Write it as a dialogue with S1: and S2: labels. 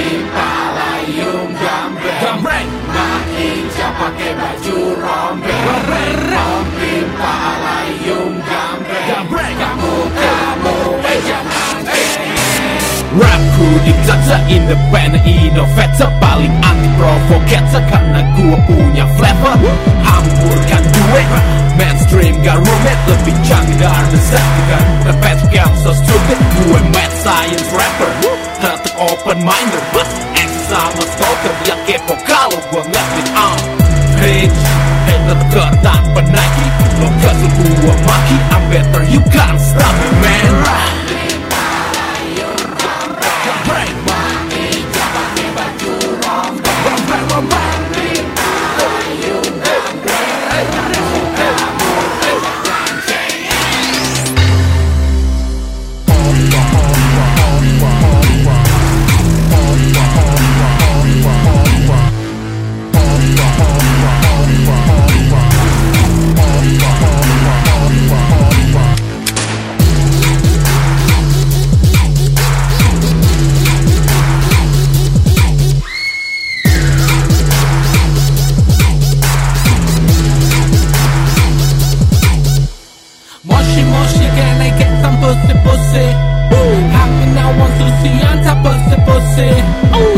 S1: Palayung gambreng, Inja pakai baju rombeng. Palayung gambreng, kamu jangan
S2: Rapku ditata independent innovator, paling anti provocator karena gua punya flavor. Hamburkan duit, mainstream gak rumit, lebih canggih dari Zetikan. The Patrick I'm so stupid, gue mad science rapper, tetep open minded, X sama stalker yang kepo kalau gua ngeliatin Bitch, tetep ketat penaiki, lo kesel gua maki, I'm better you can't stop me man.
S3: Moshi, can I get some pussy? How can I want to see on top pussy?